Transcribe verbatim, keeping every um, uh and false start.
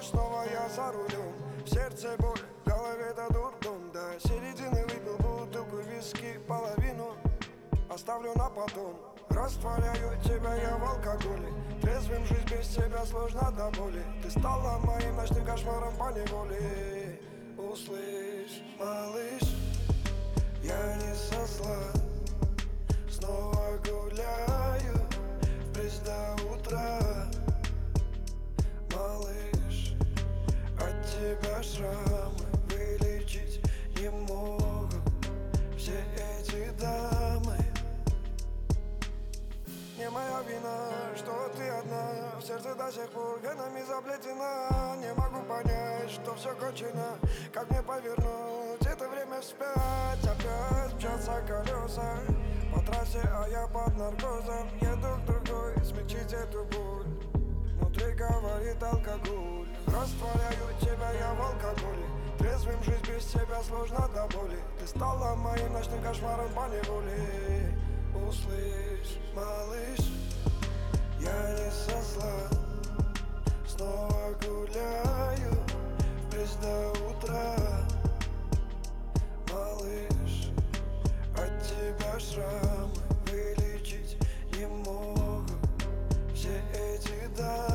снова я за рулем. В сердце боль, в голове это дурдом. До середины выпил бутылку виски, половину оставлю на потом. Растворяю тебя я в алкоголе. Трезвым жизнь без тебя сложно до боли. Ты стала моим ночным кошмаром поневоле. Услышь, малыш, я не со зла. Снова гуляю в бриз до утра. Малыш, от тебя шрамы вылечить не могут все эти дамы. Не моя вина, что ты одна. В сердце до сих пор венами заплетена. Не могу понять, что все кончено. Как мне повернуть это время вспять? Опять мчатся колеса по трассе, а я под наркозом. Еду к другой, смягчить эту боль. Внутри говорит алкоголь. Растворяю тебя я в алкоголе. Трезвым жизнь без тебя сложно до боли. Ты стала моим ночным кошмаром поневоле. Услышь, малыш, я не со зла. Снова гуляю в бриз до утра. Малыш, от тебя шрамы вылечить не могут все эти дамы.